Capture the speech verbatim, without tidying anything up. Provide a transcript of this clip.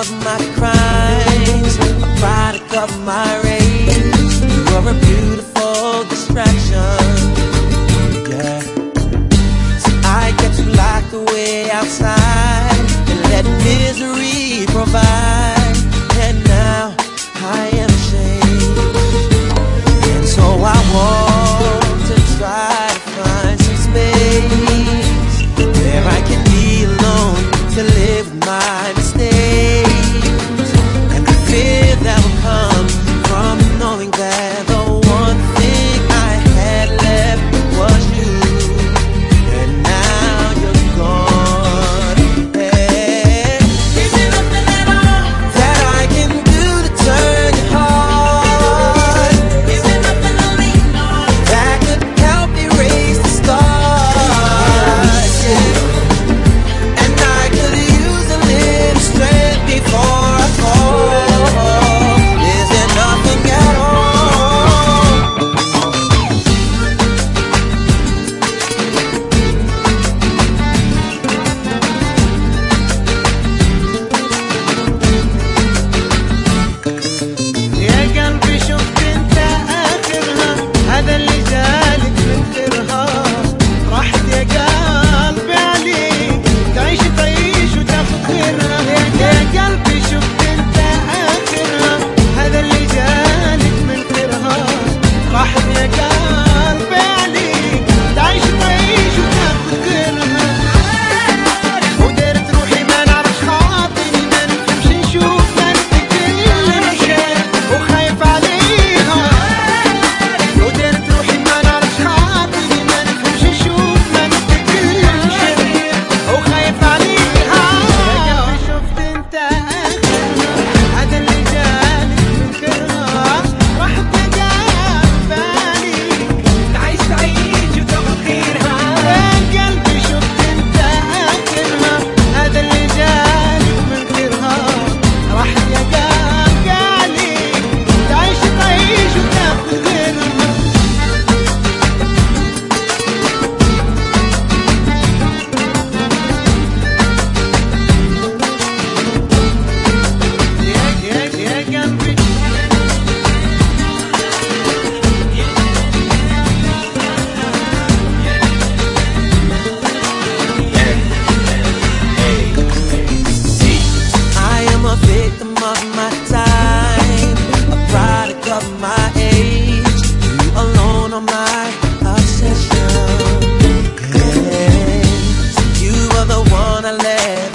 of my crimes, a product of my rage. You are a beautiful distraction, yeah. So I get you locked away outside and let misery provide. And now I am ashamed, and so I want to try to find some space where I can be alone to live with my mistakes. And the fear that will come from knowing that the one thing I had left was you, and now you're gone. And is there nothing at all that I can do to turn your heart? Is there nothing to lean on that could help erase the scars? Yeah. And I could use a little strength before I fall. Is there nothing at all? يا قلبي شفت انت اخرها، هذا اللي جالك من غيرها. راحت يا قلبي عليك، تعيش تعيش وتاخذ غيرها. يا قلبي شفت انت اخرها، هذا اللي جالك من غيرها. راحت يا قلبي عليك، تعيش تعيش وتاخذ غيرها. ودرت روحي ما نعرفش خاطري، ما نفهمش نشوف ما نفتكر شيء وخايف عليها. ودرت روحي ما نعرفش خاطري، ما نفهمش نشوف ما نفتكر شيء وخايف عليها. يا قلبي شفت انت اخرها، هذا اللي جالك من غيرها. راحت يا قلبي عليك، تعيش تعيش وتاخذ غيرها. يا قلبي شفت انت اخرها، هذا اللي جالك من غيرها. راحت يا قلبي عليك، تعيش تعيش وتاخذ غيرها. يا يا يا قلبي I am a victim of my time, a product of my age. You alone are my obsession. Yeah. You are the one I let